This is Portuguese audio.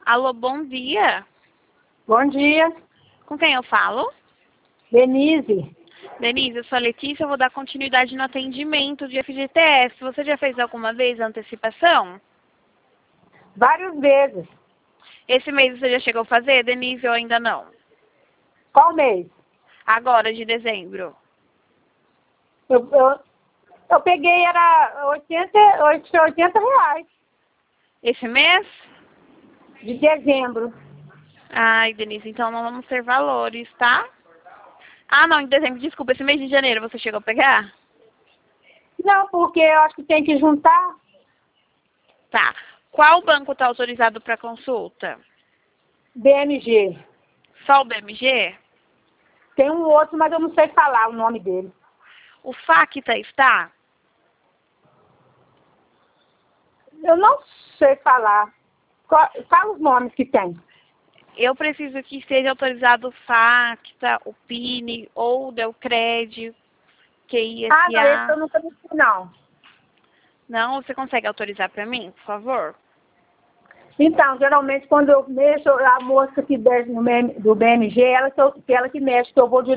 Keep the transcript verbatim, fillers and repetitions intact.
Alô, bom dia. Bom dia, Com quem eu falo? Denise. Denise, eu sou a Letícia, eu vou dar continuidade no atendimento de F G T S. Você já fez alguma vez a antecipação? Várias vezes. Esse mês você já chegou a fazer, Denise, ou ainda não? Qual mês? Agora, de dezembro. Eu, eu, eu peguei, era oitenta, oitenta reais Esse mês? de dezembro. Ai, Denise, então não vamos ter valores, tá? Ah, não, em dezembro, desculpa, esse mês de janeiro você chegou a pegar? Não, porque eu acho que tem que juntar. Tá. Qual banco está autorizado para consulta? B M G. Só o B M G? Tem um outro, mas eu não sei falar o nome dele. O Facta está? Eu não sei falar. Qual- Fala os nomes que tem. Eu preciso que esteja autorizado o Facta, o Pine ou o Delcred, Ah, não, esse eu QISA. nunca vi, não. Não, você consegue autorizar para mim, por favor? Então, geralmente, quando eu mexo, a moça que desce no, M- do B M G, ela que, eu- que ela que mexe, que eu vou